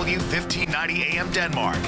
W1590 AM Denmark,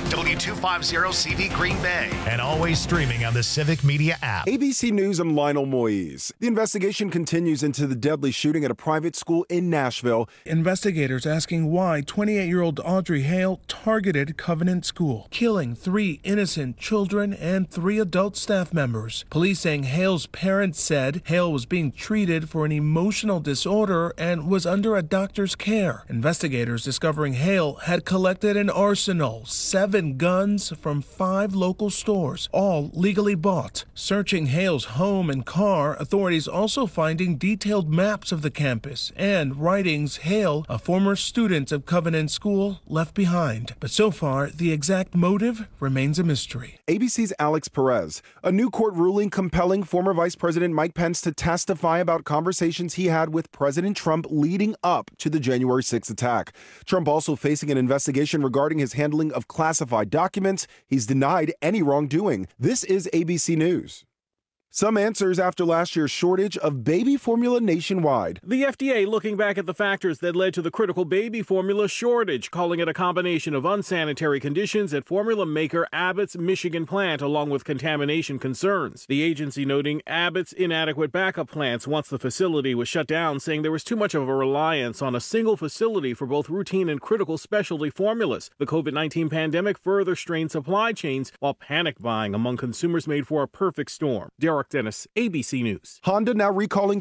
W250CV Green Bay, and always streaming on the Civic Media app. ABC News, I'm Lionel Moise. The investigation continues into the deadly shooting at a private school in Nashville. Investigators asking why 28-year-old Audrey Hale targeted Covenant School, killing 3 innocent children and 3 adult staff members. Police saying Hale's parents said Hale was being treated for an emotional disorder and was under a doctor's care. Investigators discovering Hale had collected an arsenal, 7 guns from 5 local stores, all legally bought. Searching Hale's home and car, authorities also finding detailed maps of the campus and writings Hale, a former student of Covenant School, left behind. But so far, the exact motive remains a mystery. ABC's Alex Perez. A new court ruling compelling former Vice President Mike Pence to testify about conversations he had with President Trump leading up to the January 6th attack. Trump also facing an investigation regarding his handling of classified documents. He's denied any wrongdoing. This is ABC News. Some answers after last year's shortage of baby formula nationwide. The FDA looking back at the factors that led to the critical baby formula shortage, calling it a combination of unsanitary conditions at formula maker Abbott's Michigan plant, along with contamination concerns. The agency noting Abbott's inadequate backup plants once the facility was shut down, saying there was too much of a reliance on a single facility for both routine and critical specialty formulas. The COVID-19 pandemic further strained supply chains, while panic buying among consumers made for a perfect storm. Derek Dennis, ABC News. Honda now recalling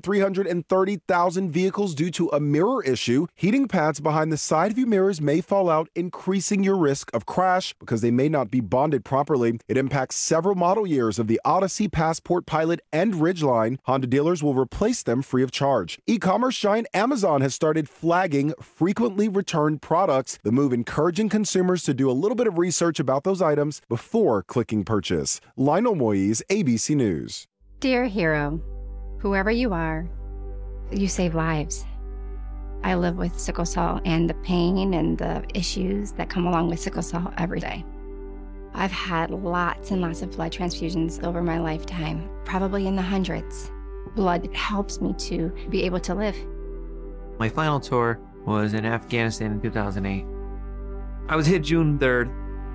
330,000 vehicles due to a mirror issue. Heating pads behind the side view mirrors may fall out, increasing your risk of crash because they may not be bonded properly. It impacts several model years of the Odyssey, Passport, Pilot, and Ridgeline. Honda dealers will replace them free of charge. E-commerce giant Amazon has started flagging frequently returned products. The move encouraging consumers to do a little bit of research about those items before clicking purchase. Lionel Moise, ABC News. Dear hero, whoever you are, you save lives. I live with sickle cell and the pain and the issues that come along with sickle cell every day. I've had lots and lots of blood transfusions over my lifetime, probably in the hundreds. Blood helps me to be able to live. My final tour was in Afghanistan in 2008. I was hit June 3rd.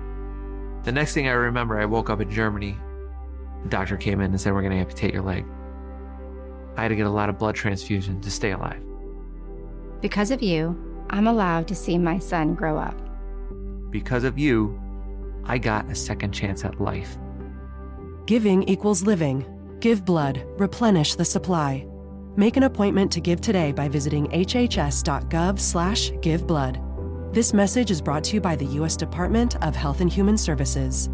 The next thing I remember, I woke up in Germany. The doctor came in and said, we're going to amputate your leg. I had to get a lot of blood transfusion to stay alive. Because of you, I'm allowed to see my son grow up. Because of you, I got a second chance at life. Giving equals living. Give blood. Replenish the supply. Make an appointment to give today by visiting hhs.gov/giveblood. This message is brought to you by the U.S. Department of Health and Human Services.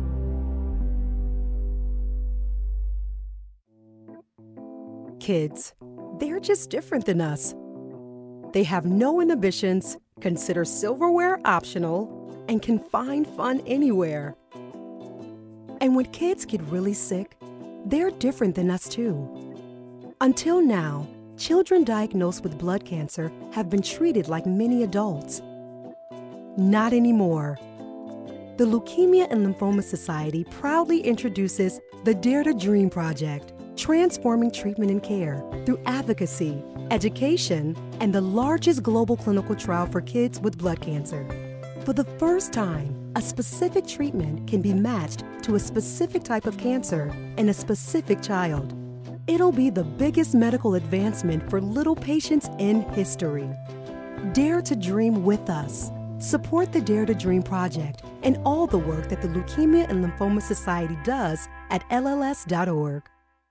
Kids, they're just different than us. They have no inhibitions, consider silverware optional, and can find fun anywhere. And when kids get really sick, they're different than us too. Until now, children diagnosed with blood cancer have been treated like many adults. Not anymore. The Leukemia and Lymphoma Society proudly introduces the Dare to Dream Project, transforming treatment and care through advocacy, education, and the largest global clinical trial for kids with blood cancer. For the first time, a specific treatment can be matched to a specific type of cancer in a specific child. It'll be the biggest medical advancement for little patients in history. Dare to dream with us. Support the Dare to Dream Project and all the work that the Leukemia and Lymphoma Society does at LLS.org.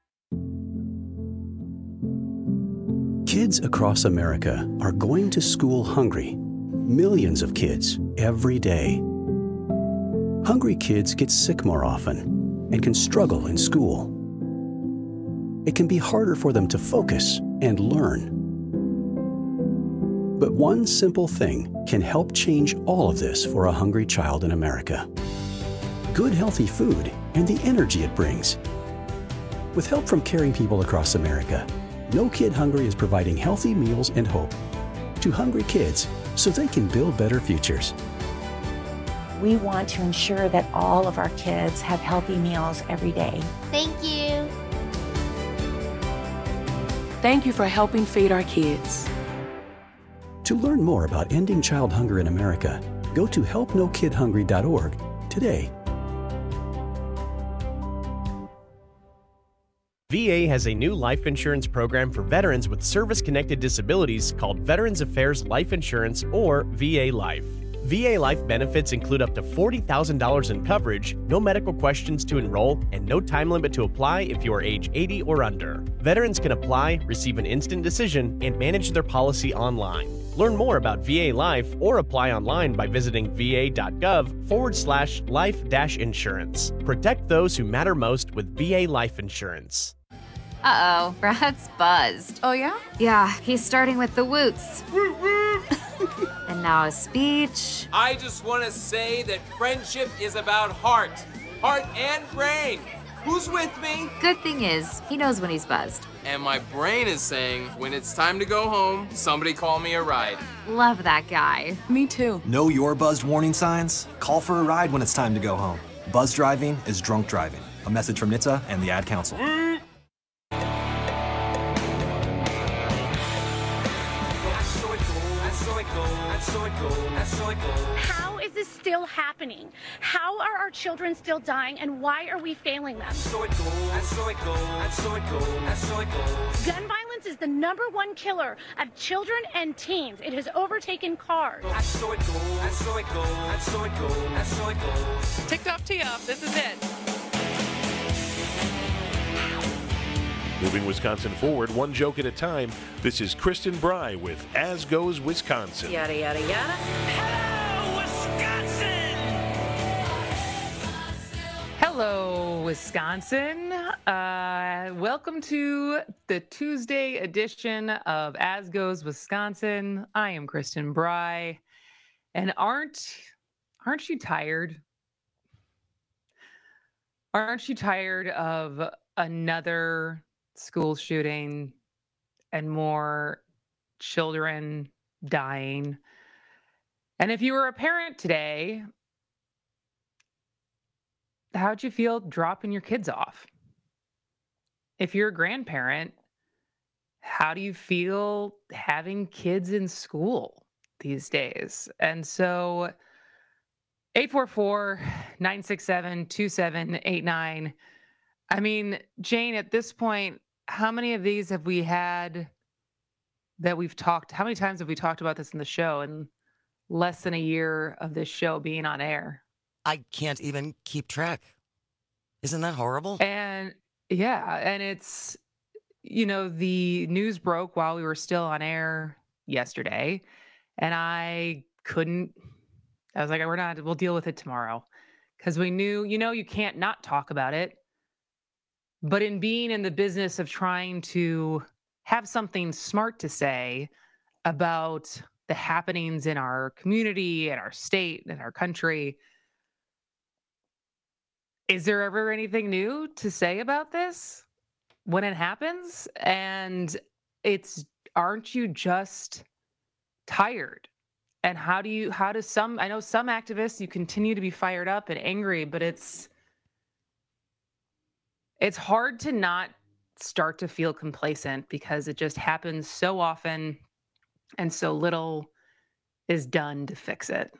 Kids across America are going to school hungry. Millions of kids every day. Hungry kids get sick more often and can struggle in school. It can be harder for them to focus and learn. But one simple thing can help change all of this for a hungry child in America. Good, healthy food and the energy it brings. With help from caring people across America, No Kid Hungry is providing healthy meals and hope to hungry kids so they can build better futures. We want to ensure that all of our kids have healthy meals every day. Thank you. Thank you for helping feed our kids. To learn more about ending child hunger in America, Go to helpnokidhungry.org today. VA has a new life insurance program for veterans with service-connected disabilities called Veterans Affairs Life Insurance, or VA Life. VA Life benefits include up to $40,000 in coverage, no medical questions to enroll, and no time limit to apply if you are age 80 or under. Veterans can apply, receive an instant decision, and manage their policy online. Learn more about VA Life or apply online by visiting va.gov/life-insurance. Protect those who matter most with VA Life Insurance. Uh-oh, Brad's buzzed. Oh, yeah? Yeah, he's starting with the woots. And now a speech. I just want to say that friendship is about heart and brain. Who's with me? Good thing is, he knows when he's buzzed. And my brain is saying, when it's time to go home, somebody call me a ride. Love that guy. Me too. Know your buzzed warning signs? Call for a ride when it's time to go home. Buzz driving is drunk driving. A message from NHTSA and the Ad Council. How is this still happening? How are our children still dying, and why are we failing them? Gun violence is the #1 killer of children and teens. It has overtaken cars. TikTok tee up. This is it. Moving Wisconsin forward, one joke at a time. This is Kristen Bry with As Goes Wisconsin. Yada, yada, yada. Hello, Wisconsin. Welcome to the Tuesday edition of As Goes Wisconsin. I am Kristen Bry. And aren't you tired? Aren't you tired of another school shooting and more children dying? And if you were a parent today, how'd you feel dropping your kids off? If you're a grandparent, how do you feel having kids in school these days? And so 844-967-2789. I mean, Jane, at this point, how many of these have we had that we've talked? How many times have we talked about this in the show in less than a year of this show being on air? I can't even keep track. Isn't that horrible? And yeah, and it's, the news broke while we were still on air yesterday, and I was like, we'll deal with it tomorrow. Because we knew, you can't not talk about it. But in being in the business of trying to have something smart to say about the happenings in our community and our state and our country, is there ever anything new to say about this when it happens? And aren't you just tired? And I know some activists, you continue to be fired up and angry, but it's hard to not start to feel complacent because it just happens so often and so little is done to fix it.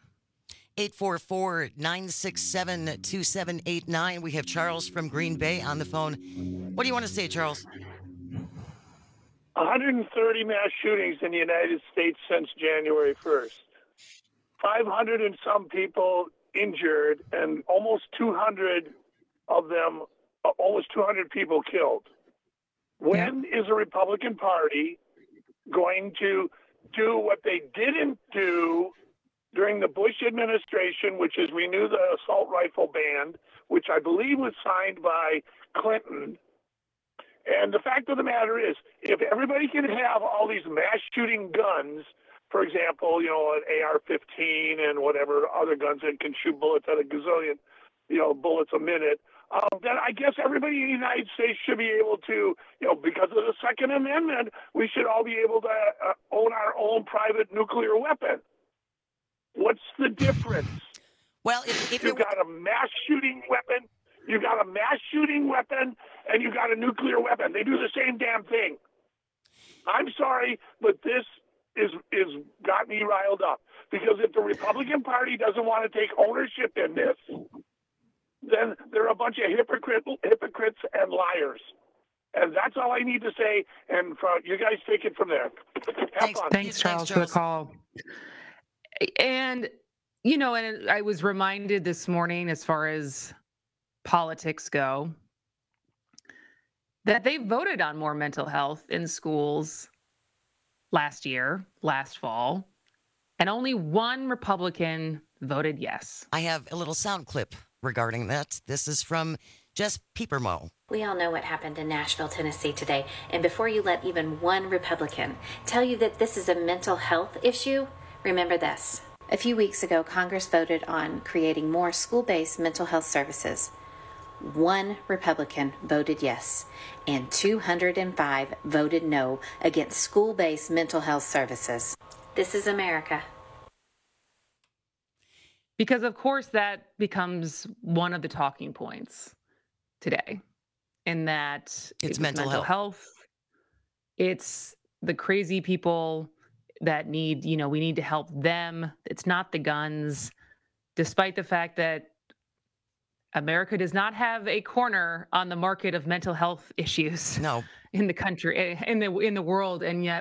844-967-2789. We have Charles from Green Bay on the phone. What do you want to say, Charles? 130 mass shootings in the United States since January 1st. 500 and some people injured, and almost 200 people killed. When is the Republican Party going to do what they didn't do during the Bush administration, which is renew the assault rifle ban, which I believe was signed by Clinton? And the fact of the matter is, if everybody can have all these mass shooting guns, for example, an AR-15 and whatever other guns that can shoot bullets at a gazillion, bullets a minute, then I guess everybody in the United States should be able to, because of the Second Amendment, we should all be able to own our own private nuclear weapon. What's the difference? Well, if you've got a mass shooting weapon, and you got a nuclear weapon. They do the same damn thing. I'm sorry, but this is got me riled up. Because if the Republican Party doesn't want to take ownership in this, then they're a bunch of hypocrites and liars. And that's all I need to say. And you guys take it from there. Have fun. Thanks, Charles, for the call. And, and I was reminded this morning, as far as politics go, that they voted on more mental health in schools last fall, and only one Republican voted yes. I have a little sound clip regarding that. This is from Jess Piepermo. We all know what happened in Nashville, Tennessee today. And before you let even one Republican tell you that this is a mental health issue, remember this. A few weeks ago, Congress voted on creating more school-based mental health services. One Republican voted yes, and 205 voted no against school-based mental health services. This is America. Because, of course, that becomes one of the talking points today, in that it's mental health. It's the crazy people that need, we need to help them. It's not the guns, despite the fact that America does not have a corner on the market of mental health issues. No. In the country, in the world, and yet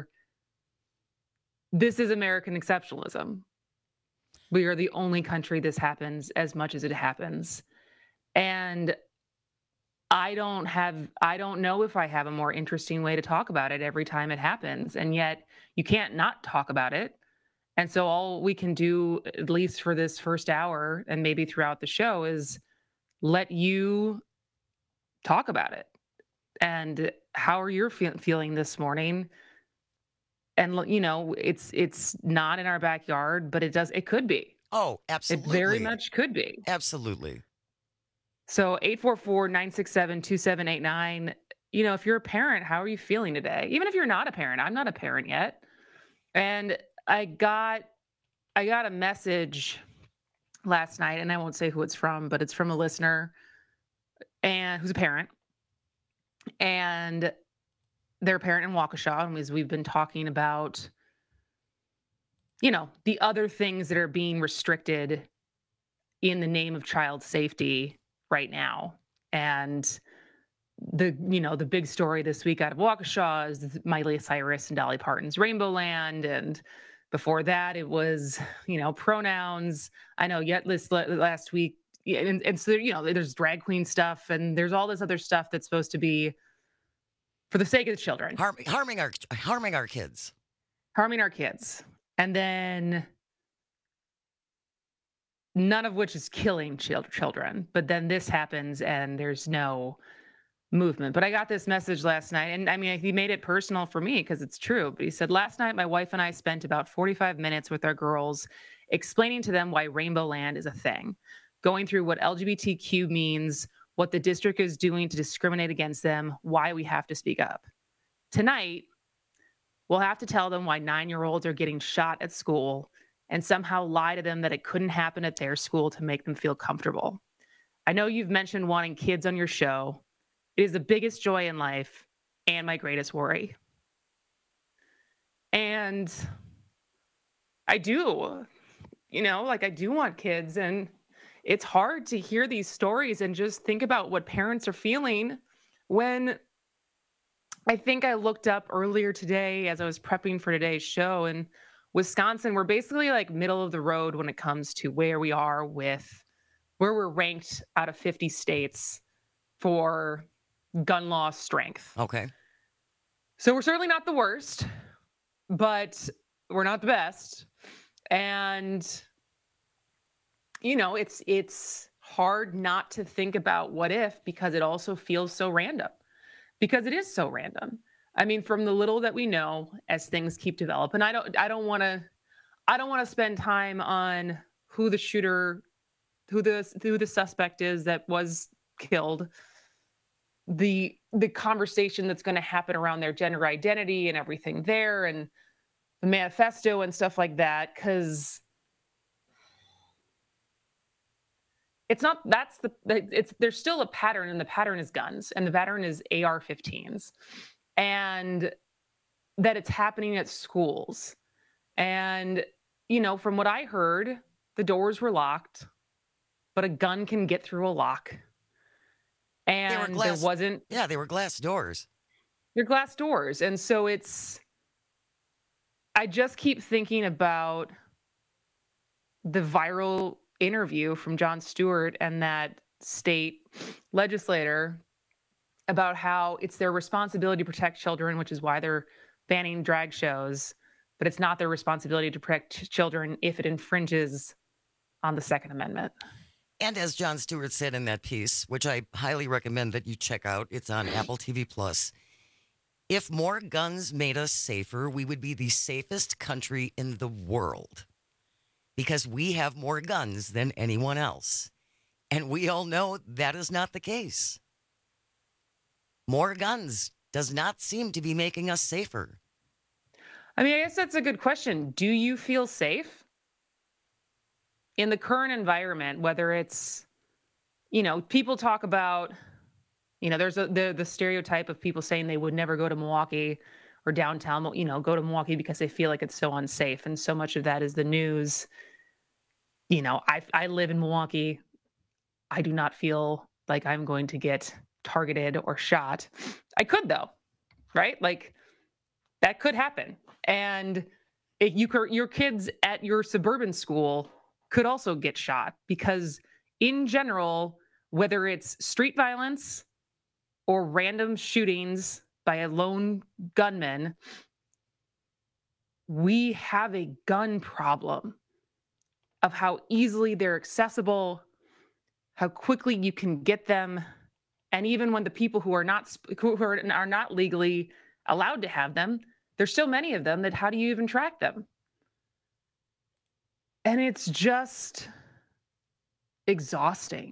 this is American exceptionalism. We are the only country this happens as much as it happens. And I don't know if I have a more interesting way to talk about it every time it happens. And yet you can't not talk about it. And so all we can do, at least for this first hour and maybe throughout the show, is let you talk about it. And how are you feeling this morning? And, it's not in our backyard, but it could be. Oh, absolutely. It very much could be. Absolutely. So 844-967-2789, if you're a parent, how are you feeling today? Even if you're not a parent, I'm not a parent yet. And I got a message last night, and I won't say who it's from, but it's from a listener and who's a parent. And they're a parent in Waukesha, and as we've been talking about, the other things that are being restricted in the name of child safety right now. And the big story this week out of Waukesha is Miley Cyrus and Dolly Parton's Rainbow Land. And before that, it was, pronouns. I know yet last week. And so, there's drag queen stuff, and there's all this other stuff that's supposed to be for the sake of the children. Harming our kids. Harming our kids. And then none of which is killing children. But then this happens and there's no movement. But I got this message last night, and he made it personal for me because it's true. But he said, last night, my wife and I spent about 45 minutes with our girls explaining to them why Rainbow Land is a thing, going through what LGBTQ means, what the district is doing to discriminate against them, why we have to speak up. Tonight, we'll have to tell them why 9-year-olds are getting shot at school and somehow lie to them that it couldn't happen at their school to make them feel comfortable. I know you've mentioned wanting kids on your show. It is the biggest joy in life and my greatest worry. And I do, I do want kids, and it's hard to hear these stories and just think about what parents are feeling when I think I looked up earlier today as I was prepping for today's show, and Wisconsin, we're basically like middle of the road when it comes to where we are with where we're ranked out of 50 states for gun law strength. Okay. So we're certainly not the worst, but we're not the best. And it's hard not to think about what if, because it also feels so random, because it is so random. From the little that we know as things keep developing, I don't want to spend time on who the shooter, who the suspect is that was killed, the conversation that's going to happen around their gender identity and everything there, and the manifesto and stuff like that, because there's still a pattern, and the pattern is guns, and the pattern is AR-15s, and that it's happening at schools. And from what I heard, the doors were locked, but a gun can get through a lock. And They were glass, there wasn't. Yeah, they were glass doors. They're glass doors. And so I just keep thinking about the viral interview from Jon Stewart and that state legislator about how it's their responsibility to protect children, which is why they're banning drag shows, but it's not their responsibility to protect children if it infringes on the Second Amendment. And as Jon Stewart said in that piece, which I highly recommend that you check out, it's on Apple TV Plus. If more guns made us safer, we would be the safest country in the world because we have more guns than anyone else. And we all know that is not the case. More guns does not seem to be making us safer. I mean, I guess that's a good question. Do you feel safe in the current environment, whether it's, people talk about, there's the stereotype of people saying they would never go to Milwaukee or downtown, go to Milwaukee because they feel like it's so unsafe. And so much of that is the news. I live in Milwaukee. I do not feel like I'm going to get targeted or shot. I could though, right? Like that could happen. And your kids at your suburban school could also get shot because in general, whether it's street violence or random shootings by a lone gunman, we have a gun problem of how easily they're accessible, how quickly you can get them. And even when the people who are not legally allowed to have them, there's so many of them that how do you even track them? And it's just exhausting.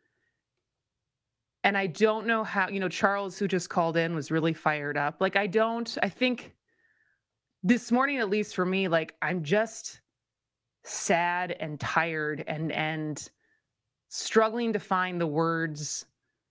And I don't know how, Charles, who just called in, was really fired up. Like, I think this morning, at least for me, like, I'm just sad and tired and struggling to find the words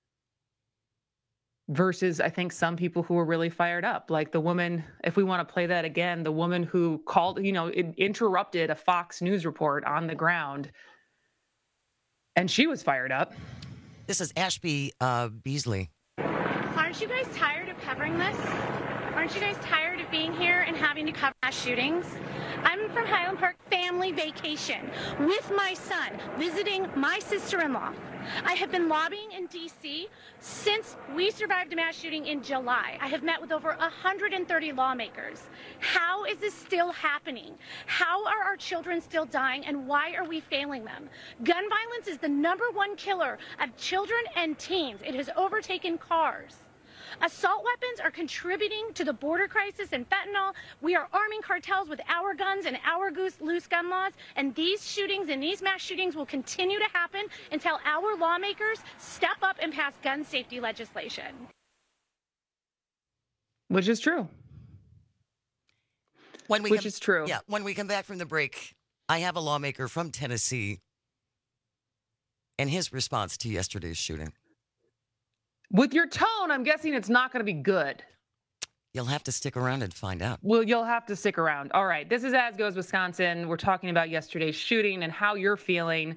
versus I think some people who are really fired up, like the woman, if we want to play that again, the woman who called, it interrupted a Fox News report on the ground and she was fired up. This is Ashby Beasley. Aren't you guys tired of covering this? Aren't you guys tired of being here and having to cover mass shootings? I'm from Highland Park family vacation with my son, visiting my sister-in-law. I have been lobbying in D.C. since we survived a mass shooting in July. I have met with over 130 lawmakers. How is this still happening? How are our children still dying, and why are we failing them? Gun violence is the #1 killer of children and teens. It has overtaken cars. Assault weapons are contributing to the border crisis and fentanyl. We are arming cartels with our guns and our loose gun laws. And these shootings and these mass shootings will continue to happen until our lawmakers step up and pass gun safety legislation. Which is true. Which is true. Yeah. When we come back from the break, I have a lawmaker from Tennessee and his response to yesterday's shooting. With your tone, I'm guessing it's not going to be good. You'll have to stick around and find out. Well, you'll have to stick around. All right. This is As Goes Wisconsin. We're talking about yesterday's shooting and how you're feeling.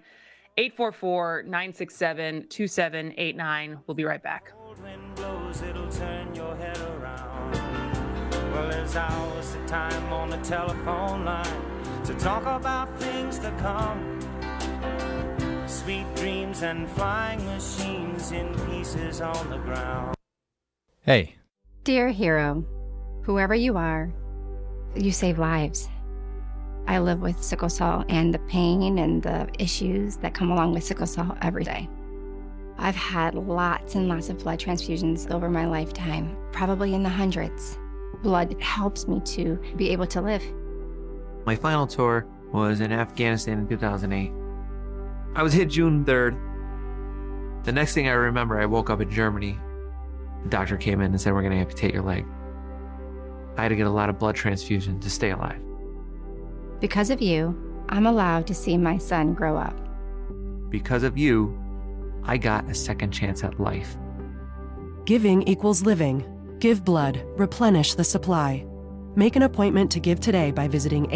844-967-2789. We'll be right back. Blows, it'll turn your head around. Well, there's hours of time on the telephone line to talk about things to come. Sweet dreams and flying machines in pieces on the ground. Hey. Dear hero, whoever you are, you save lives. I live with sickle cell and the pain and the issues that come along with sickle cell every day. I've had lots and lots of blood transfusions over my lifetime, probably in the hundreds. Blood helps me to be able to live. My final tour was in Afghanistan in 2008. I was hit June 3rd. The next thing I remember, I woke up in Germany. The doctor came in and said, we're going to amputate your leg. I had to get a lot of blood transfusion to stay alive. Because of you, I'm allowed to see my son grow up. Because of you, I got a second chance at life. Giving equals living. Give blood. Replenish the supply. Make an appointment to give today by visiting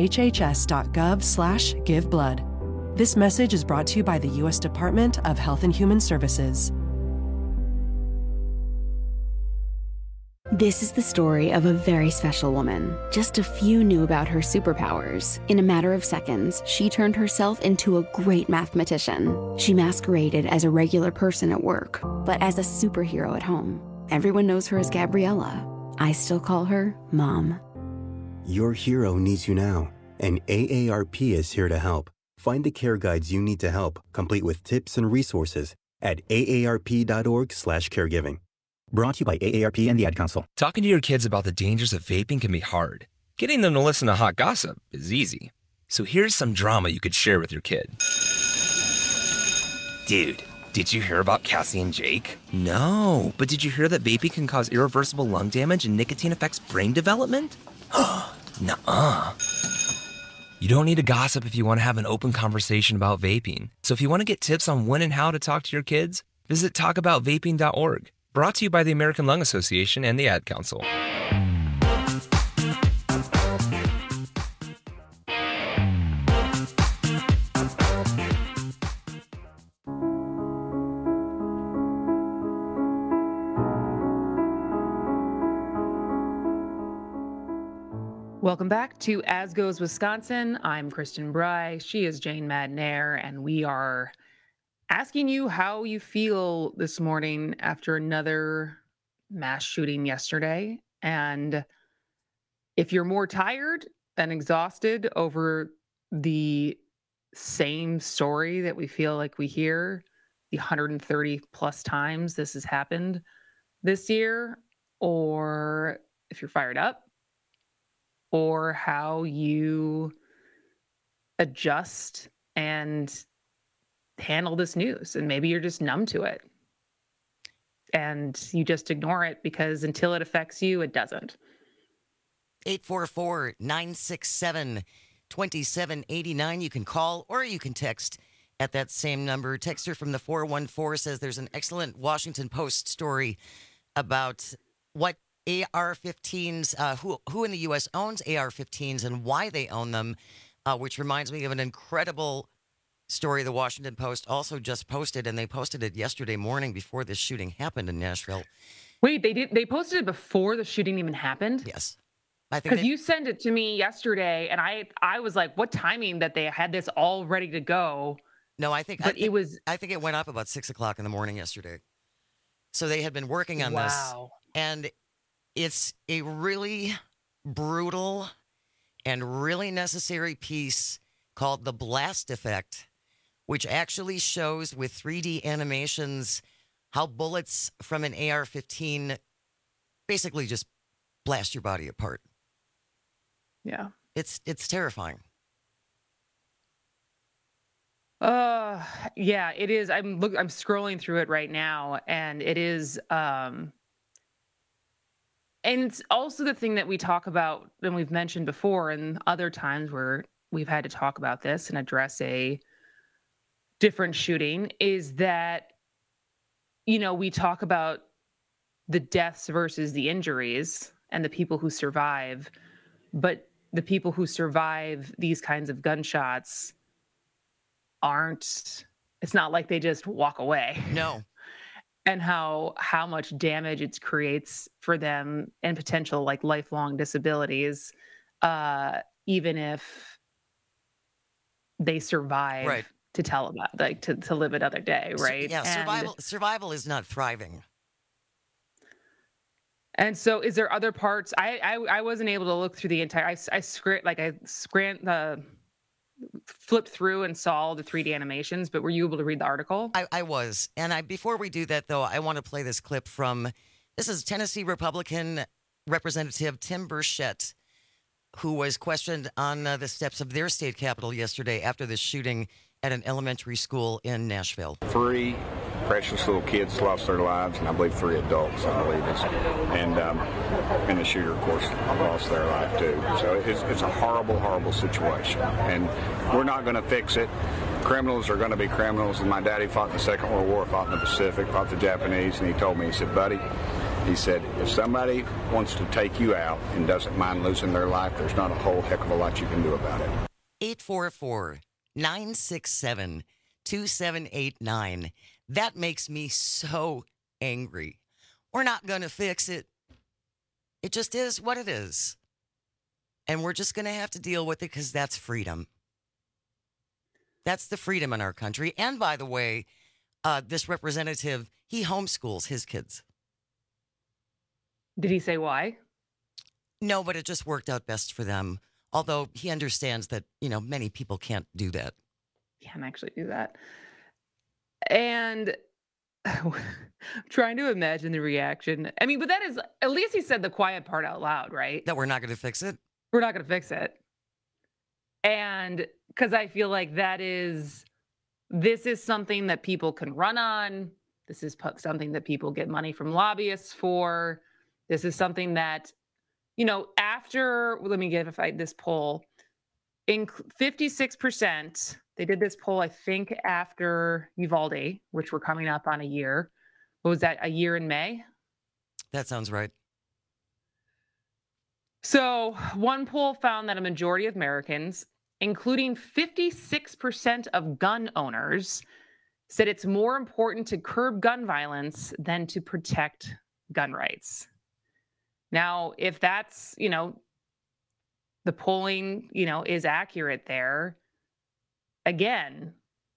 hhs.gov/giveblood. This message is brought to you by the U.S. Department of Health and Human Services. This is the story of a very special woman. Just a few knew about her superpowers. In a matter of seconds, she turned herself into a great mathematician. She masqueraded as a regular person at work, but as a superhero at home. Everyone knows her as Gabriella. I still call her Mom. Your hero needs you now, and AARP is here to help. Find the care guides you need to help, complete with tips and resources at aarp.org/caregiving. Brought to you by AARP and the Ad Council. Talking to your kids about the dangers of vaping can be hard. Getting them to listen to hot gossip is easy. So here's some drama you could share with your kid. Dude, did you hear about Cassie and Jake? No, but did you hear that vaping can cause irreversible lung damage and nicotine affects brain development? Nuh-uh. You don't need to gossip if you want to have an open conversation about vaping. So if you want to get tips on when and how to talk to your kids, visit talkaboutvaping.org. Brought to you by the American Lung Association and the Ad Council. Welcome back to As Goes Wisconsin. I'm Kristen Bry. She is Jane Madnair, and we are asking you how you feel this morning after another mass shooting yesterday. And if you're more tired and exhausted over the same story that we feel like we hear the 130 plus times this has happened this year, or if you're fired up, or how you adjust and handle this news, and maybe you're just numb to it and you just ignore it because until it affects you, it doesn't. 844-967-2789. You can call or you can text at that same number. Texter from the 414 says there's an excellent Washington Post story about what AR-15s, who in the U.S. owns AR-15s and why they own them, which reminds me of an incredible story the Washington Post also just posted, and they posted it yesterday morning before this shooting happened in Nashville. Wait, they posted it before the shooting even happened? Yes. I think because you sent it to me yesterday, and I was like, what timing that they had this all ready to go? No, I think it went up about 6 o'clock in the morning yesterday. So they had been working on this, and it's a really brutal and really necessary piece called The Blast Effect, which actually shows with 3D animations how bullets from an AR-15 basically just blast your body apart. Yeah. It's terrifying. Yeah, it is. I'm scrolling through it right now, and it is and it's also the thing that we talk about, and we've mentioned before and other times where we've had to talk about this and address a different shooting, is that, you know, we talk about the deaths versus the injuries and the people who survive, but the people who survive these kinds of gunshots it's not like they just walk away. No. And how much damage it creates for them and potential like lifelong disabilities, even if they survive right. to tell about, like to live another day, right? Survival is not thriving. And so, is there other parts? I wasn't able to look through the entire. Flipped through and saw the 3D animations, but were you able to read the article? I was. And before we do that, though, I want to play this clip this is Tennessee Republican Representative Tim Burchett, who was questioned on the steps of their state capitol yesterday after the shooting at an elementary school in Nashville. 3 precious little kids lost their lives, and I believe 3 adults, and the shooter, of course, lost their life too. So it's a horrible, horrible situation, and we're not going to fix it. Criminals are going to be criminals, and my daddy fought in the Second World War, fought in the Pacific, fought the Japanese, and he told me, he said, buddy, He said, if somebody wants to take you out and doesn't mind losing their life, there's not a whole heck of a lot you can do about it. 844-967-2789. That makes me so angry. We're not going to fix it. It just is what it is. And we're just going to have to deal with it because that's freedom. That's the freedom in our country. And by the way, this representative, he homeschools his kids. Did he say why? No, but it just worked out best for them. Although he understands that, many people can't do that. Can't actually do that. And trying to imagine the reaction. I mean, but that is, at least he said the quiet part out loud, right? That we're not going to fix it? We're not going to fix it. And because I feel like this is something that people can run on. This is something that people get money from lobbyists for. This is something that, after, let me give this poll, in 56%, they did this poll, I think, after Uvalde, which we're coming up on a year. What was that, a year in May? That sounds right. So one poll found that a majority of Americans, including 56% of gun owners, said it's more important to curb gun violence than to protect gun rights. Now, if that's, the polling, is accurate there, again,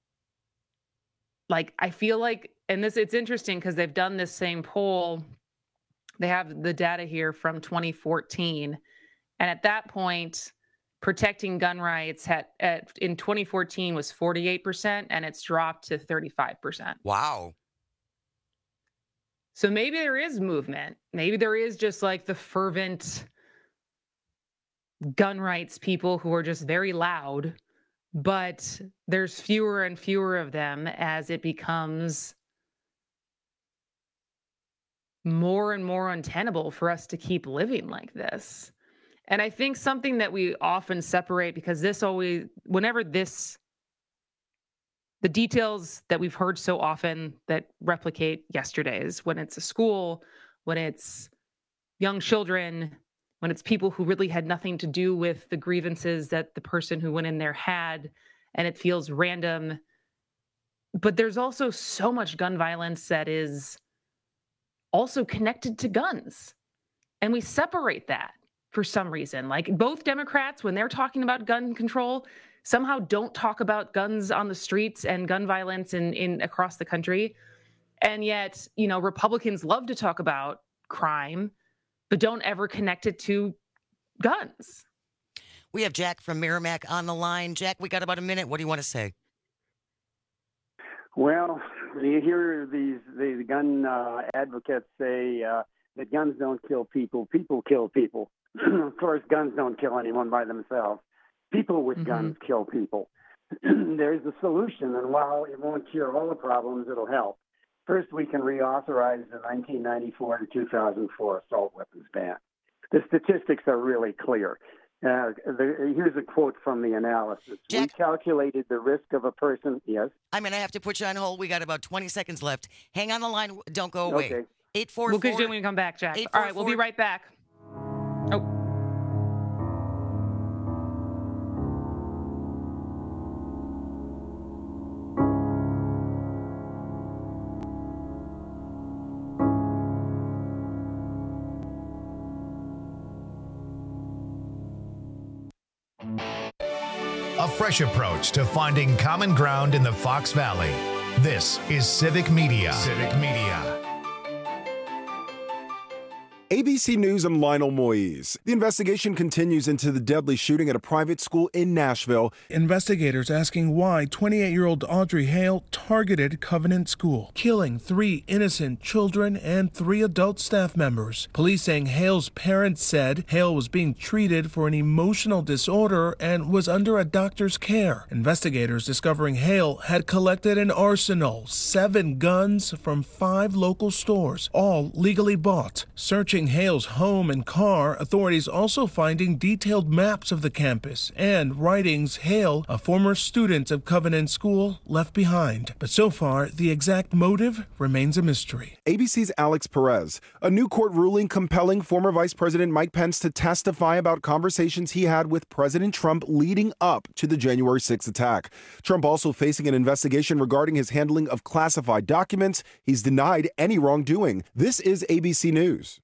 I feel like, and it's interesting because they've done this same poll. They have the data here from 2014. And at that point, protecting gun rights in 2014 was 48%, and it's dropped to 35%. Wow. So maybe there is movement. Maybe there is just the fervent gun rights people who are just very loud, but there's fewer and fewer of them as it becomes more and more untenable for us to keep living like this. And I think something that we often separate, because the details that we've heard so often that replicate yesterday's, when it's a school, when it's young children, when it's people who really had nothing to do with the grievances that the person who went in there had, and it feels random. But there's also so much gun violence that is also connected to guns. And we separate that for some reason. Both Democrats, when they're talking about gun control, somehow don't talk about guns on the streets and gun violence in across the country. And yet, Republicans love to talk about crime, but don't ever connect it to guns. We have Jack from Merrimack on the line. Jack, we got about a minute. What do you want to say? Well, you hear the gun advocates say that guns don't kill people, people kill people. Of course, guns don't kill anyone by themselves. People with guns kill people. There's a solution, and while it won't cure all the problems, it'll help. First, we can reauthorize the 1994 to 2004 assault weapons ban. The statistics are really clear. Here's a quote from the analysis. Jack, we calculated the risk of a person. Yes? I'm going to have to put you on hold. We got about 20 seconds left. Hang on the line. Don't go away. Okay. 844. We'll get you when we come back, Jack. All right, we'll be right back. Oh. A fresh approach to finding common ground in the Fox Valley. This is Civic Media. Civic Media. ABC News, I'm Lionel Moise. The investigation continues into the deadly shooting at a private school in Nashville. Investigators asking why 28-year-old Audrey Hale targeted Covenant School, killing 3 innocent children and 3 adult staff members. Police saying Hale's parents said Hale was being treated for an emotional disorder and was under a doctor's care. Investigators discovering Hale had collected an arsenal, 7 guns from 5 local stores, all legally bought. Searching Searching Hale's home and car, authorities also finding detailed maps of the campus and writings Hale, a former student of Covenant School, left behind. But so far, the exact motive remains a mystery. ABC's Alex Perez. A new court ruling compelling former Vice President Mike Pence to testify about conversations he had with President Trump leading up to the January 6th attack. Trump also facing an investigation regarding his handling of classified documents. He's denied any wrongdoing. This is ABC News.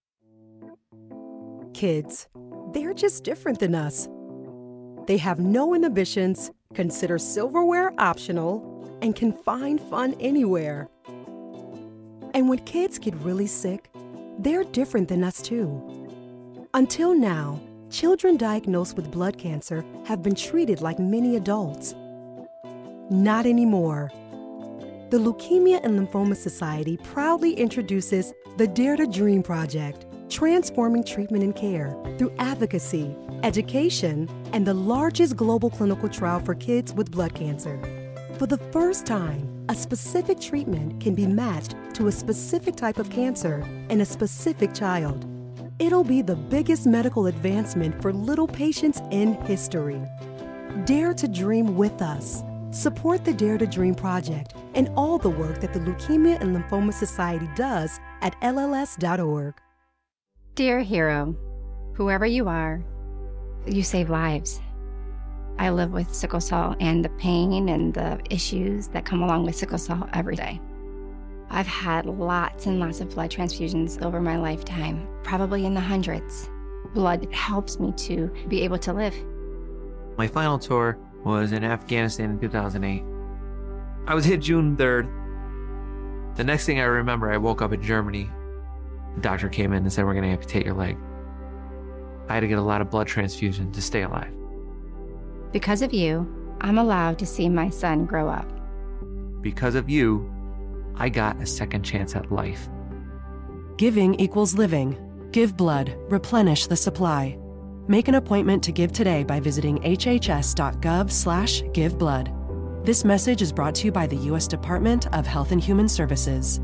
Kids, they're just different than us. They have no inhibitions, consider silverware optional, and can find fun anywhere. And when kids get really sick, they're different than us too. Until now, children diagnosed with blood cancer have been treated like many adults. Not anymore. The Leukemia and Lymphoma Society proudly introduces the Dare to Dream Project, transforming treatment and care through advocacy, education, and the largest global clinical trial for kids with blood cancer. For the first time, a specific treatment can be matched to a specific type of cancer in a specific child. It'll be the biggest medical advancement for little patients in history. Dare to dream with us. Support the Dare to Dream Project and all the work that the Leukemia and Lymphoma Society does at LLS.org. Dear hero, whoever you are, you save lives. I live with sickle cell and the pain and the issues that come along with sickle cell every day. I've had lots and lots of blood transfusions over my lifetime, probably in the hundreds. Blood helps me to be able to live. My final tour was in Afghanistan in 2008. I was hit June 3rd. The next thing I remember, I woke up in Germany. The doctor came in and said, we're going to amputate your leg. I had to get a lot of blood transfusion to stay alive. Because of you, I'm allowed to see my son grow up. Because of you, I got a second chance at life. Giving equals living. Give blood. Replenish the supply. Make an appointment to give today by visiting hhs.gov/giveblood. This message is brought to you by the U.S. Department of Health and Human Services.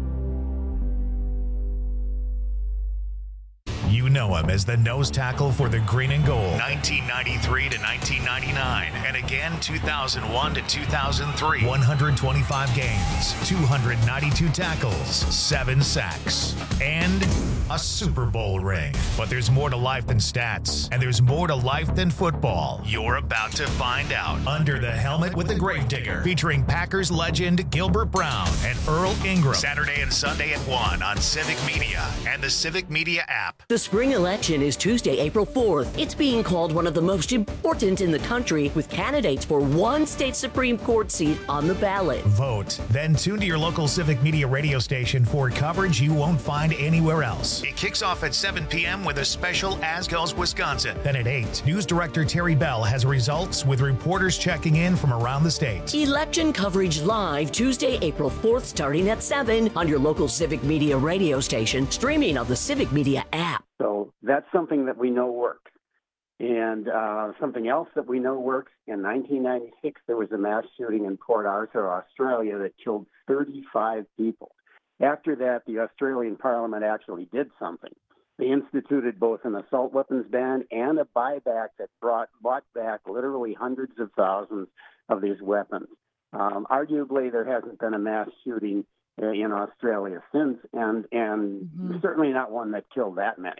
You know him as the nose tackle for the Green and Gold, 1993 to 1999, and again 2001 to 2003. 125 games, 292 tackles, 7 sacks, and a Super Bowl ring. But there's more to life than stats, and there's more to life than football. You're about to find out. Under the Helmet with the Gravedigger, featuring Packers legend Gilbert Brown and Earl Ingram. Saturday and Sunday at 1 on Civic Media and the Civic Media app. The spring election is Tuesday, April 4th. It's being called one of the most important in the country, with candidates for one state Supreme Court seat on the ballot. Vote. Then tune to your local Civic Media radio station for coverage you won't find anywhere else. It kicks off at 7 p.m. with a special As Goes Wisconsin. Then at 8, News Director Terry Bell has results with reporters checking in from around the state. Election coverage live Tuesday, April 4th, starting at 7 on your local Civic Media radio station, streaming on the Civic Media app. So that's something that we know works. And something else that we know works, in 1996, there was a mass shooting in Port Arthur, Australia, that killed 35 people. After that, the Australian Parliament actually did something. They instituted both an assault weapons ban and a buyback that bought back literally hundreds of thousands of these weapons. Arguably, there hasn't been a mass shooting in Australia since, and certainly not one that killed that many.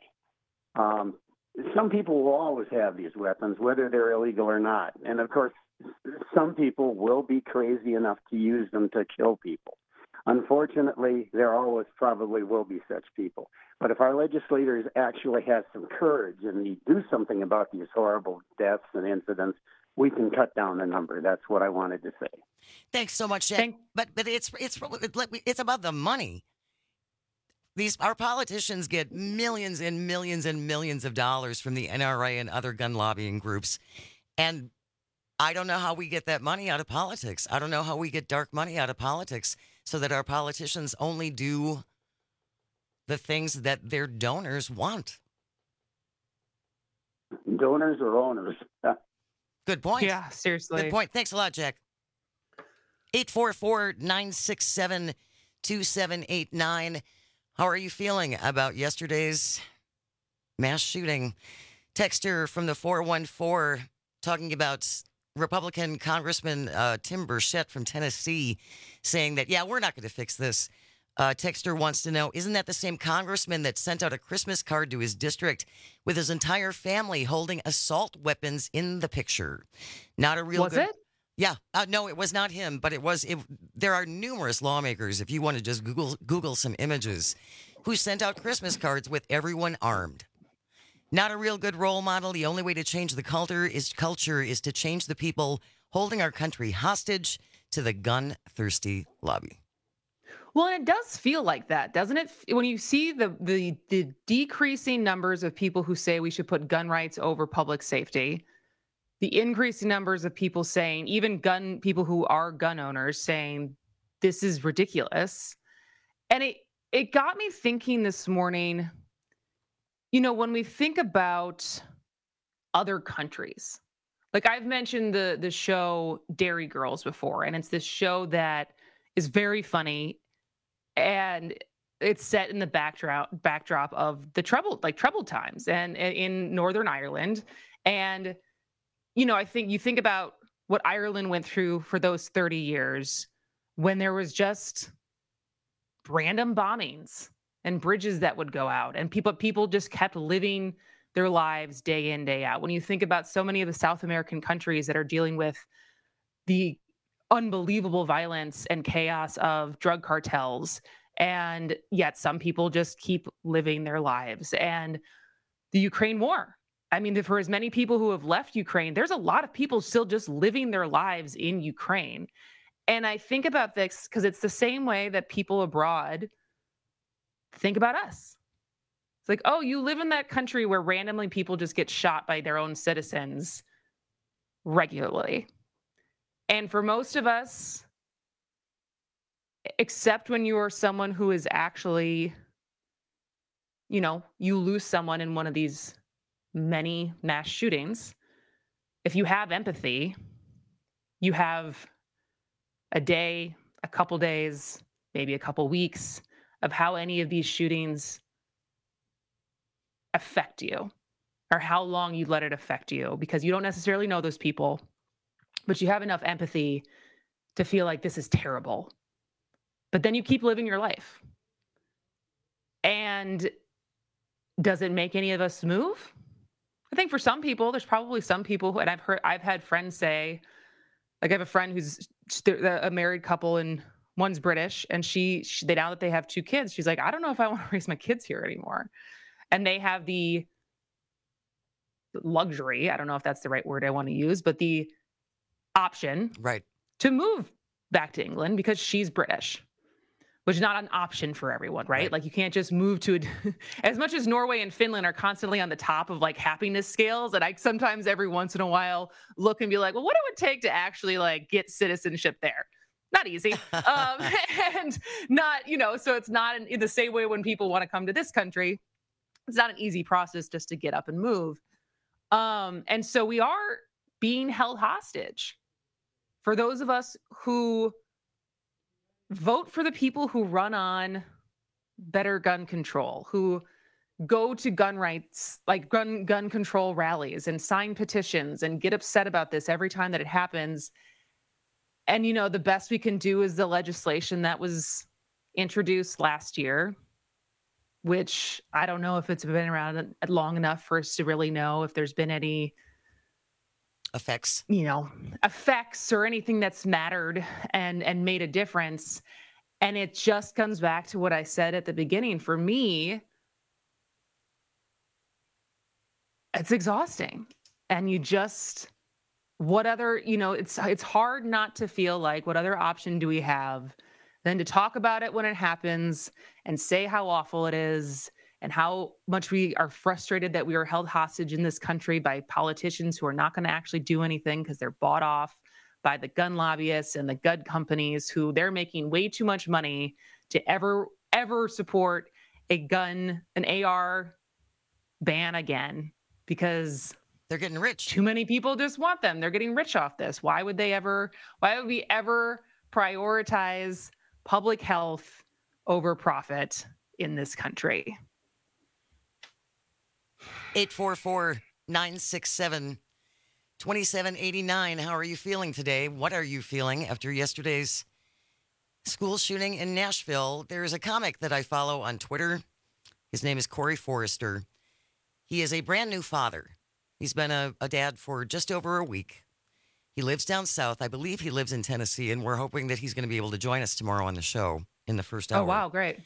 Some people will always have these weapons, whether they're illegal or not. And of course, some people will be crazy enough to use them to kill people. Unfortunately, there always probably will be such people. But if our legislators actually have some courage and they do something about these horrible deaths and incidents, we can cut down the number. That's what I wanted to say. Thanks so much, Jack. But it's about the money. Our politicians get millions and millions and millions of dollars from the NRA and other gun lobbying groups. And I don't know how we get that money out of politics. I don't know how we get dark money out of politics so that our politicians only do the things that their donors want. Donors or owners? Good point. Yeah, seriously. Good point. Thanks a lot, Jack. 844-967-2789. How are you feeling about yesterday's Mass shooting. Texter from the 414 talking about Republican Congressman Tim Burchett from Tennessee saying that, yeah, we're not going to fix this. Texter wants to know, isn't that the same congressman that sent out a Christmas card to his district with his entire family holding assault weapons in the picture? Not a real Was it? Yeah. No, it was not him, but it was. There are numerous lawmakers, if you want to just Google some images, who sent out Christmas cards with everyone armed. Not a real good role model. The only way to change the culture is to change the people holding our country hostage to the gun-thirsty lobby. Well, and it does feel like that, doesn't it? When you see the decreasing numbers of people who say we should put gun rights over public safety, the increasing numbers of people saying, even people who are gun owners saying this is ridiculous. And it got me thinking this morning, when we think about other countries, like I've mentioned the show Dairy Girls before, and it's this show that is very funny, and it's set in the backdrop of the troubled times and in Northern Ireland. And I think you think about what Ireland went through for those 30 years when there was just random bombings and bridges that would go out, and people just kept living their lives day in, day out. When you think about so many of the South American countries that are dealing with the unbelievable violence and chaos of drug cartels, and yet some people just keep living their lives. And the Ukraine war, I mean, for as many people who have left Ukraine, there's a lot of people still just living their lives in Ukraine. And I think about this because it's the same way that people abroad think about us. It's like, oh, you live in that country where randomly people just get shot by their own citizens regularly. And for most of us, except when you are someone who is actually, you lose someone in one of these many mass shootings, if you have empathy, you have a day, a couple days, maybe a couple weeks of how any of these shootings affect you, or how long you let it affect you, because you don't necessarily know those people, but you have enough empathy to feel like this is terrible. But then you keep living your life. And does it make any of us move? I think for some people, there's probably some people who, and I've had friends say, like I have a friend who's a married couple and one's British, and they now that they have 2 kids, she's like, I don't know if I want to raise my kids here anymore. And they have the luxury, I don't know if that's the right word I want to use, but the option to move back to England because she's British, which is not an option for everyone, right? Like you can't just move to as much as Norway and Finland are constantly on the top of like happiness scales. And I sometimes every once in a while look and be like, well, what it would take to actually like get citizenship there? Not easy. And not, so it's not in the same way when people want to come to this country, it's not an easy process just to get up and move. And so we are being held hostage. For those of us who vote for the people who run on better gun control, who go to gun rights, like gun control rallies and sign petitions and get upset about this every time that it happens. And, the best we can do is the legislation that was introduced last year, which I don't know if it's been around long enough for us to really know if there's been any effects, effects or anything that's mattered and made a difference. And it just comes back to what I said at the beginning. For me, it's exhausting. And it's hard not to feel like, what other option do we have than to talk about it when it happens and say how awful it is and how much we are frustrated that we are held hostage in this country by politicians who are not going to actually do anything because they're bought off by the gun lobbyists and the gun companies who they're making way too much money to ever support an AR ban again, because they're getting rich. Too many people just want them. They're getting rich off this. Why would we ever prioritize public health over profit in this country? 844-967-2789. How are you feeling today? What are you feeling after yesterday's school shooting in Nashville? There's a comic that I follow on Twitter. His name is Corey Forrester. He is a brand new father. He's been a dad for just over a week. He lives down south. I believe he lives in Tennessee, and we're hoping that he's going to be able to join us tomorrow on the show in the first hour. Oh, wow, great.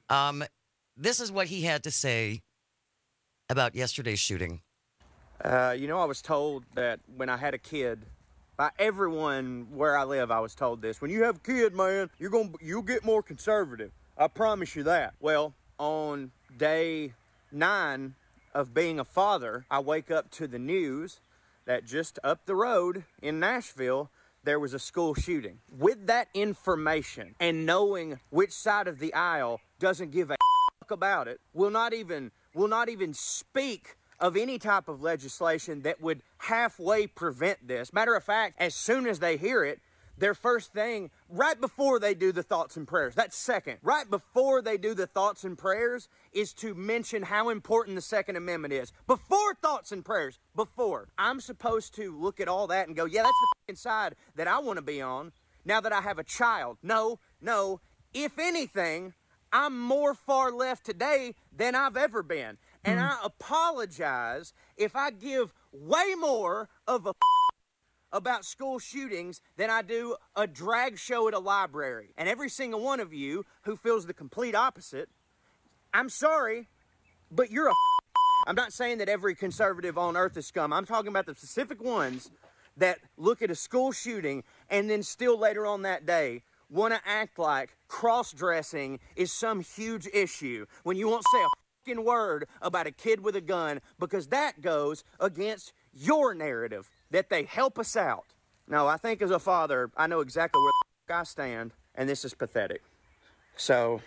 This is what he had to say about yesterday's shooting. I was told that when I had a kid, by everyone where I live, I was told this. When you have a kid, man, you'll get more conservative. I promise you that. Well, on day 9 of being a father, I wake up to the news that just up the road in Nashville, there was a school shooting. With that information and knowing which side of the aisle doesn't give a fuck about it, will not even speak of any type of legislation that would halfway prevent this. Matter of fact, as soon as they hear it, their first thing, right before they do the thoughts and prayers, that's second, right before they do the thoughts and prayers, is to mention how important the Second Amendment is. Before thoughts and prayers, before. I'm supposed to look at all that and go, yeah, that's the fucking side that I want to be on now that I have a child. No. If anything, I'm more far left today than I've ever been. And I apologize if I give way more of a about school shootings than I do a drag show at a library. And every single one of you who feels the complete opposite, I'm sorry, but you're a I'm not saying that every conservative on earth is scum. I'm talking about the specific ones that look at a school shooting and then still later on that day want to act like cross-dressing is some huge issue when you won't say a fucking word about a kid with a gun because that goes against your narrative that they help us out. No, I think as a father, I know exactly where the I stand, and this is pathetic. So,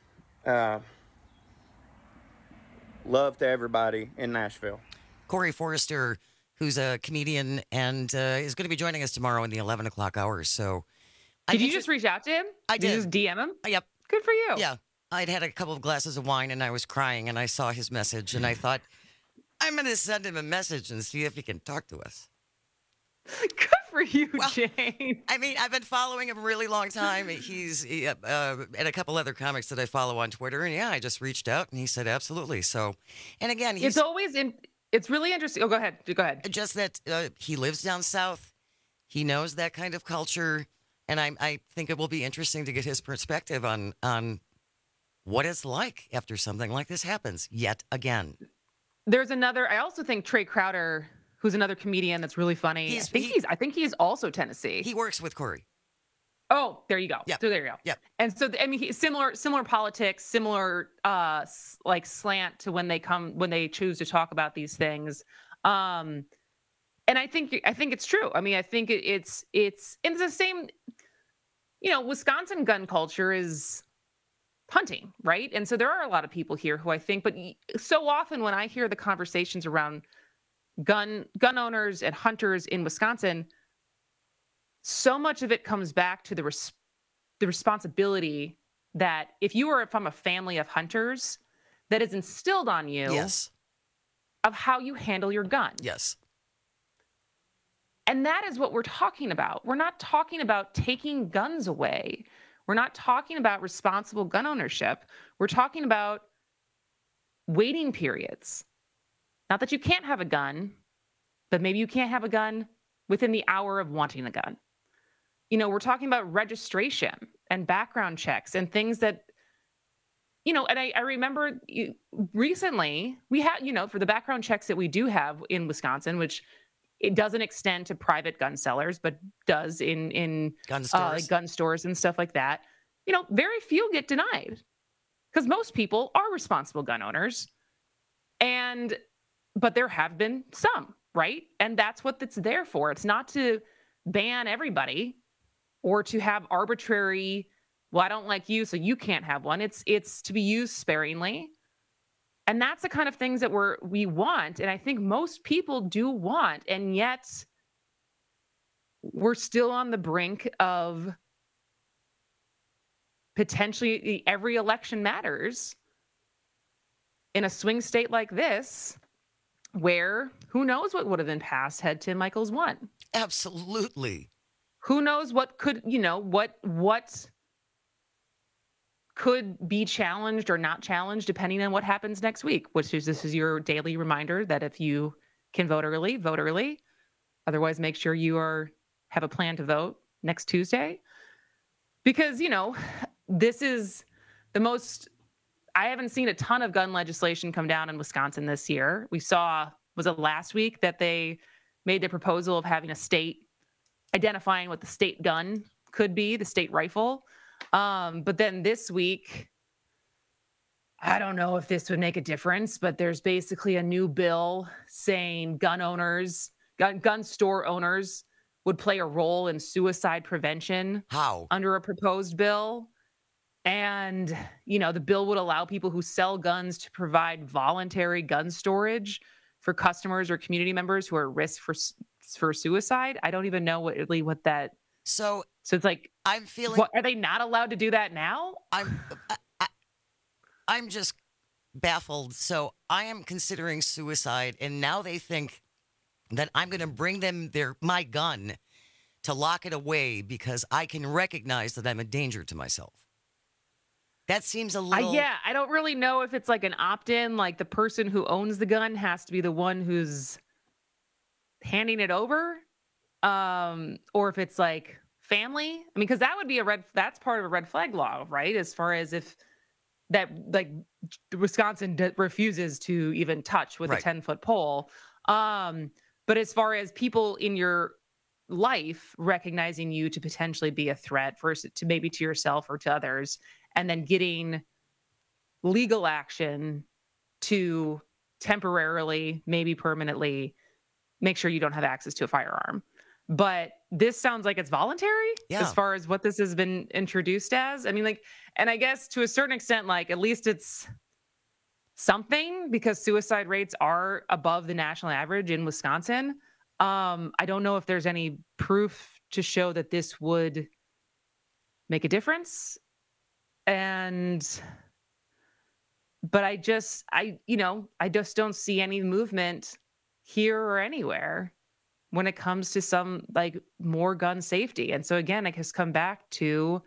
love to everybody in Nashville. Corey Forrester, who's a comedian and is going to be joining us tomorrow in the 11 o'clock hour. So, Did you just reach out to him? I did. You just DM him? Yep. Good for you. Yeah. I'd had a couple of glasses of wine and I was crying and I saw his message and I thought, I'm going to send him a message and see if he can talk to us. Good for you, Jane. I mean, I've been following him a really long time. He's and a couple other comics that I follow on Twitter. And yeah, I just reached out and he said, absolutely. So, and again, it's really interesting. Oh, go ahead. Just that he lives down south. He knows that kind of culture. And I think it will be interesting to get his perspective on what it's like after something like this happens yet again. There's another, I also think Trey Crowder, who's another comedian that's really funny. I think he's also Tennessee. He works with Corey. Oh, there you go. Yeah. So there you go. Yeah. And so, I mean, similar politics, similar like slant to when they choose to talk about these things. And I think it's true. I mean, I think it's the same, Wisconsin gun culture is hunting, right? And so there are a lot of people here who I think, but so often when I hear the conversations around gun owners and hunters in Wisconsin, so much of it comes back to the responsibility that if you are from a family of hunters, that is instilled on you. Yes. Of how you handle your gun. Yes. And that is what we're talking about. We're not talking about taking guns away. We're not talking about responsible gun ownership. We're talking about waiting periods. Not that you can't have a gun, but maybe you can't have a gun within the hour of wanting a gun. We're talking about registration and background checks and things that, and I remember recently we had, for the background checks that we do have in Wisconsin, which it doesn't extend to private gun sellers, but does in gun stores. Gun stores and stuff like that. Very few get denied because most people are responsible gun owners, but there have been some, right? And that's what it's there for. It's not to ban everybody or to have arbitrary, well, I don't like you, so you can't have one. It's to be used sparingly. And that's the kind of things that we want. And I think most people do want. And yet we're still on the brink of potentially every election matters in a swing state like this. where who knows what would have been passed had Tim Michaels won. Absolutely. Who knows what could, what could be challenged or not challenged depending on what happens next week, this is your daily reminder that if you can vote early, vote early. Otherwise, make sure you have a plan to vote next Tuesday. Because, this is the most, I haven't seen a ton of gun legislation come down in Wisconsin this year. We saw, was it last week that they made the proposal of having a state, identifying what the state gun could be, the state rifle. But then this week, I don't know if this would make a difference, but there's basically a new bill saying gun store owners would play a role in suicide prevention. How? Under a proposed bill. And, the bill would allow people who sell guns to provide voluntary gun storage for customers or community members who are at risk for suicide. I don't even know what that. So it's like, I'm feeling. Are they not allowed to do that now? I'm just baffled. So I am considering suicide, and now they think that I'm going to bring them my gun to lock it away because I can recognize that I'm a danger to myself. That seems a little. I don't really know if it's like an opt-in, like the person who owns the gun has to be the one who's handing it over, or if it's like family. I mean, because that would be that's part of a red flag law, right? As far as if that, like, Wisconsin refuses to even touch with a 10-foot pole. But as far as people in your life recognizing you to potentially be a threat, first to maybe to yourself or to others, and then getting legal action to temporarily, maybe permanently, make sure you don't have access to a firearm. But this sounds like it's voluntary as far as what this has been introduced as. I mean, like, and I guess to a certain extent, like, at least it's something because suicide rates are above the national average in Wisconsin. I don't know if there's any proof to show that this would make a difference. But I just don't see any movement here or anywhere when it comes to some like more gun safety. And so again, it has come back to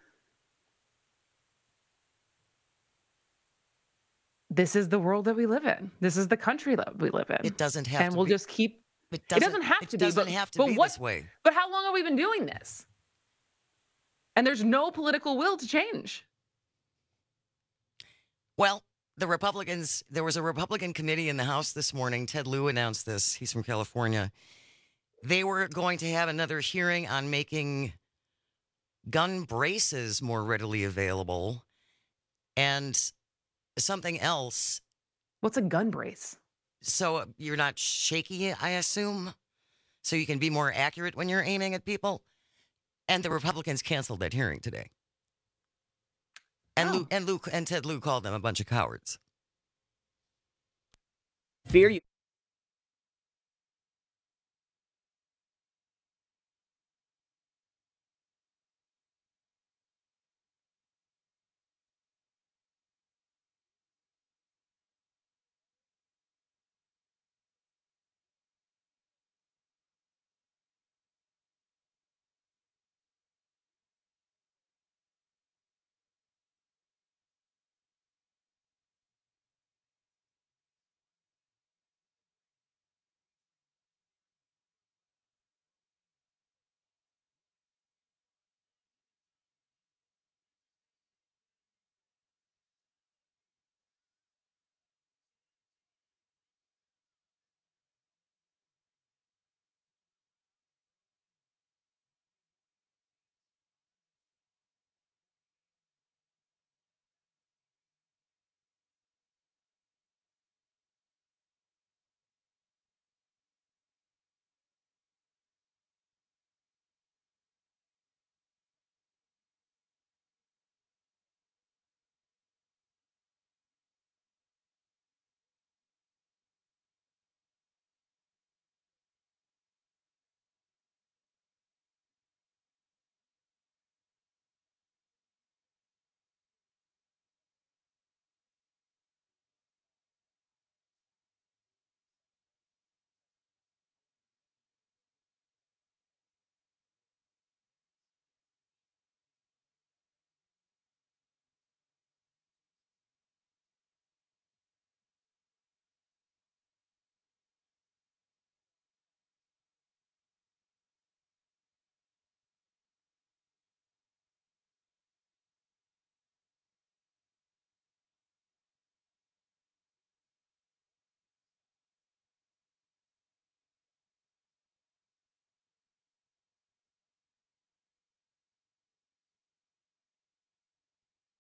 this is the world that we live in. This is the country that we live in. It doesn't have and to we'll be. just keep. It doesn't have to be. It doesn't have to be this way. But how long have we been doing this? And there's no political will to change. Well, there was a Republican committee in the House this morning. Ted Lieu announced this. He's from California. They were going to have another hearing on making gun braces more readily available. And something else. What's a gun brace? So you're not shaky, I assume? So you can be more accurate when you're aiming at people? And the Republicans canceled that hearing today. And Ted Lieu called them a bunch of cowards. Fear you.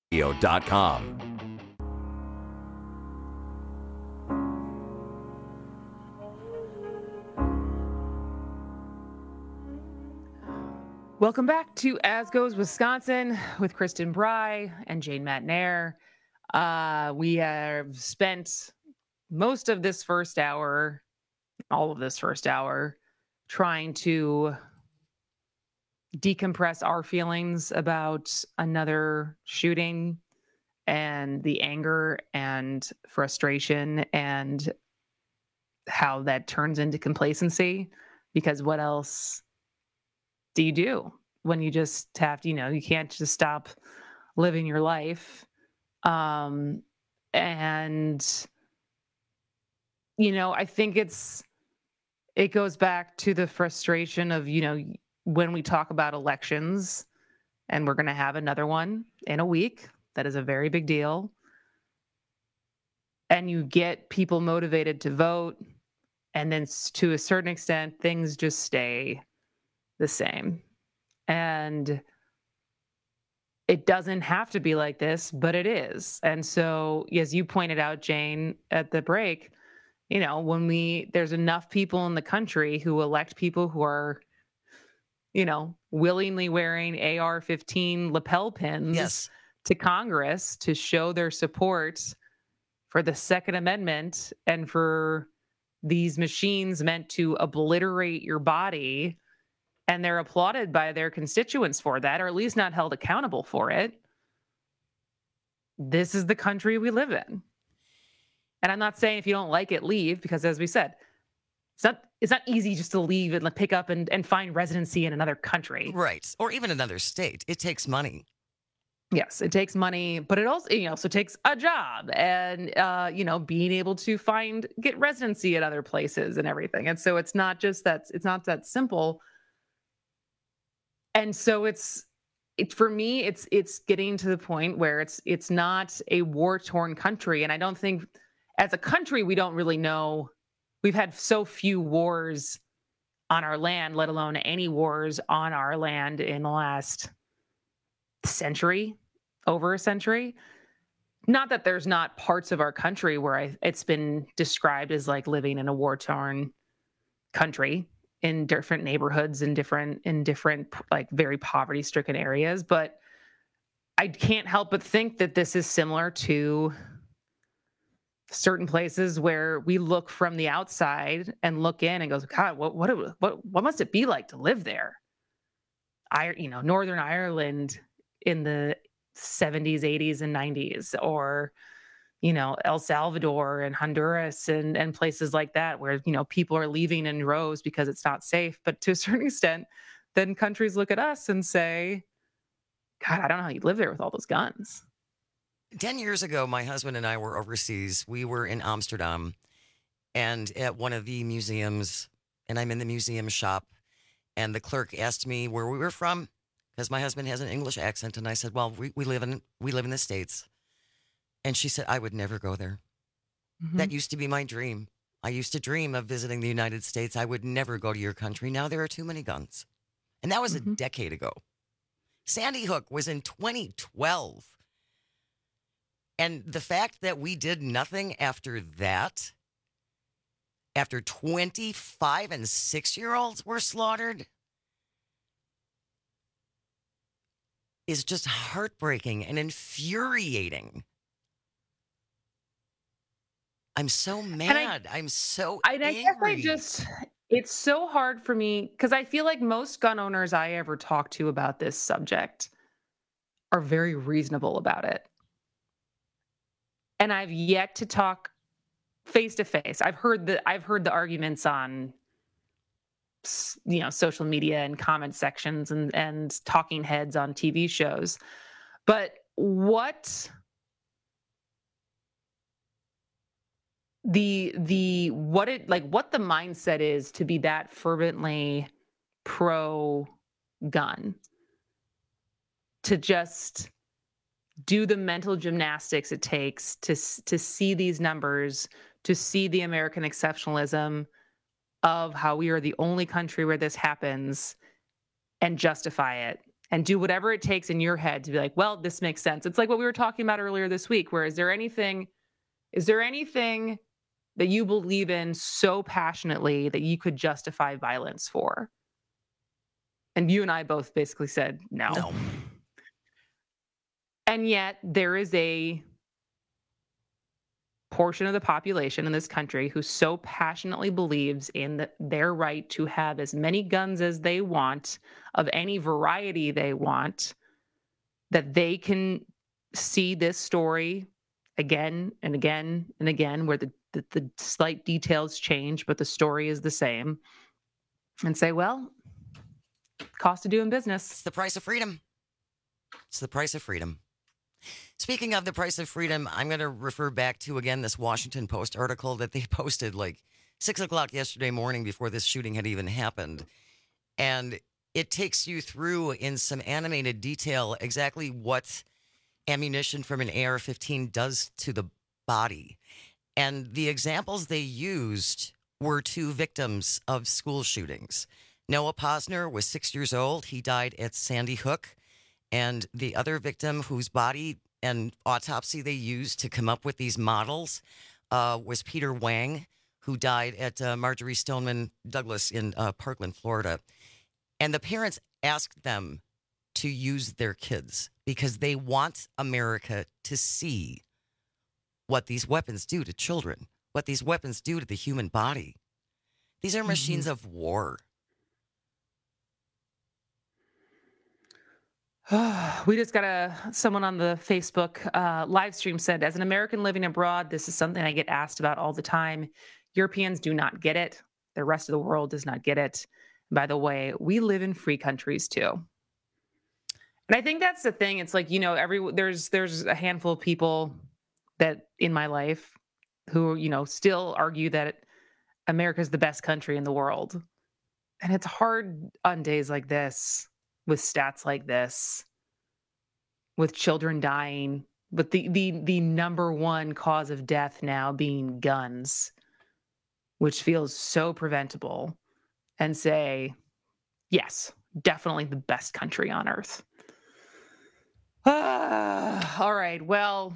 Welcome back to As Goes Wisconsin with Kristen Bry and Jane Matnair. We have spent most of this first hour, all of this first hour, trying to decompress our feelings about another shooting and the anger and frustration and how that turns into complacency. Because what else do you do when you just have to, you can't just stop living your life. And, I think it goes back to the frustration of, when we talk about elections, and we're going to have another one in a week. That is a very big deal. And you get people motivated to vote. And then to a certain extent, things just stay the same. And it doesn't have to be like this, but it is. And so, as you pointed out, Jane, at the break, when there's enough people in the country who elect people who are, willingly wearing AR-15 lapel pins to Congress to show their support for the Second Amendment and for these machines meant to obliterate your body, and they're applauded by their constituents for that, or at least not held accountable for it. This is the country we live in. And I'm not saying if you don't like it, leave, because as we said, it's not easy just to leave and pick up and find residency in another country. Right. Or even another state. It takes money. Yes, it takes money, but it also takes a job and, being able to get residency at other places and everything. And so it's not that simple. And so for me, it's getting to the point where it's not a war-torn country. And I don't think as a country, we don't really know. We've had so few wars on our land, let alone any wars on our land in the last century, over a century. Not that there's not parts of our country where it's been described as like living in a war-torn country in different neighborhoods in different like very poverty-stricken areas. But I can't help but think that this is similar to certain places where we look from the outside and look in and goes, God, what must it be like to live there? Northern Ireland in the 70s, 80s, and 90s, or El Salvador and Honduras and places like that where people are leaving in rows because it's not safe. But to a certain extent, then countries look at us and say, God, I don't know how you live there with all those guns. 10 years ago, my husband and I were overseas. We were in Amsterdam and at one of the museums, and I'm in the museum shop, and the clerk asked me where we were from because my husband has an English accent, and I said, well, we live in the States. And she said, I would never go there. Mm-hmm. That used to be my dream. I used to dream of visiting the United States. I would never go to your country. Now there are too many guns. And that was a decade ago. Sandy Hook was in 2012. And the fact that we did nothing after that, after 25 and 6-year-olds were slaughtered, is just heartbreaking and infuriating. I'm so mad. I'm so angry. I guess it's so hard for me because I feel like most gun owners I ever talk to about this subject are very reasonable about it. And I've yet to talk face to face. I've heard the arguments on social media and comment sections and talking heads on TV shows. But what the mindset is to be that fervently pro gun, to just do the mental gymnastics it takes to see these numbers, to see the American exceptionalism of how we are the only country where this happens and justify it and do whatever it takes in your head to be like, well, this makes sense. It's like what we were talking about earlier this week, where is there anything that you believe in so passionately that you could justify violence for? And you and I both basically said no. And yet there is a portion of the population in this country who so passionately believes in their right to have as many guns as they want, of any variety they want, that they can see this story again and again and again, where the slight details change, but the story is the same, and say, well, cost of doing business. It's the price of freedom. It's the price of freedom. Speaking of the price of freedom, I'm going to refer back to, again, this Washington Post article that they posted like 6 o'clock yesterday morning before this shooting had even happened. And it takes you through in some animated detail exactly what ammunition from an AR-15 does to the body. And the examples they used were 2 victims of school shootings. Noah Posner was 6 years old. He died at Sandy Hook. And the other victim whose body and autopsy they used to come up with these models was Peter Wang, who died at Marjorie Stoneman Douglas in Parkland, Florida. And the parents asked them to use their kids because they want America to see what these weapons do to children, what these weapons do to the human body. These are machines of war. We just got someone on the Facebook live stream said, as an American living abroad, this is something I get asked about all the time. Europeans do not get it. The rest of the world does not get it. By the way, we live in free countries too. And I think that's the thing. It's like, there's a handful of people that in my life who, still argue that America's the best country in the world. And it's hard on days like this, with stats like this, with children dying, but the number one cause of death now being guns, which feels so preventable, and say, yes, definitely the best country on earth. All right, well,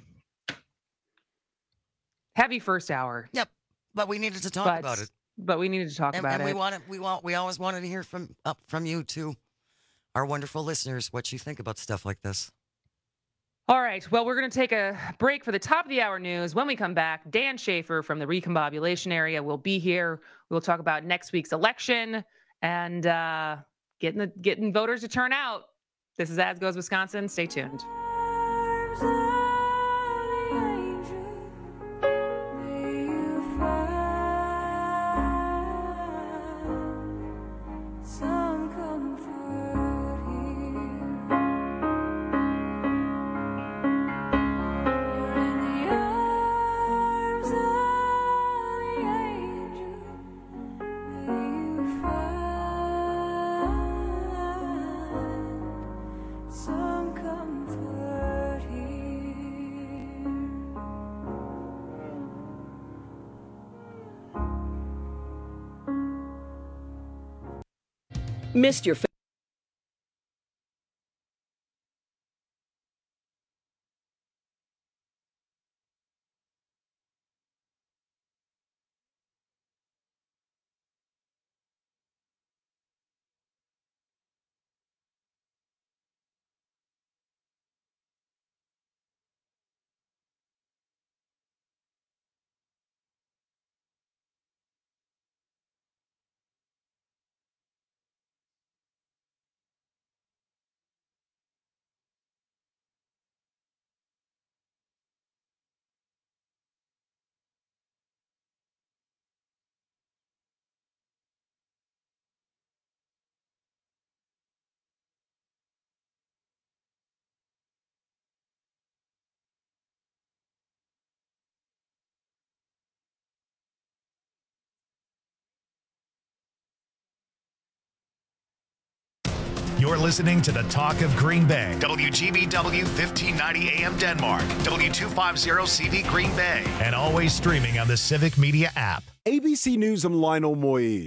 heavy first hour. Yep, but we needed to talk about it. But we needed to talk about it. And we always wanted to hear from you too, our wonderful listeners, what you think about stuff like this. All right. Well, we're going to take a break for the top of the hour news. When we come back, Dan Schaefer from the Recombobulation area will be here. We'll talk about next week's election and getting voters to turn out. This is As Goes Wisconsin. Stay tuned. Missed your You're listening to the Talk of Green Bay. WGBW 1590 AM Denmark. W250CV Green Bay. And always streaming on the Civic Media app. ABC News, I'm Lionel Moise.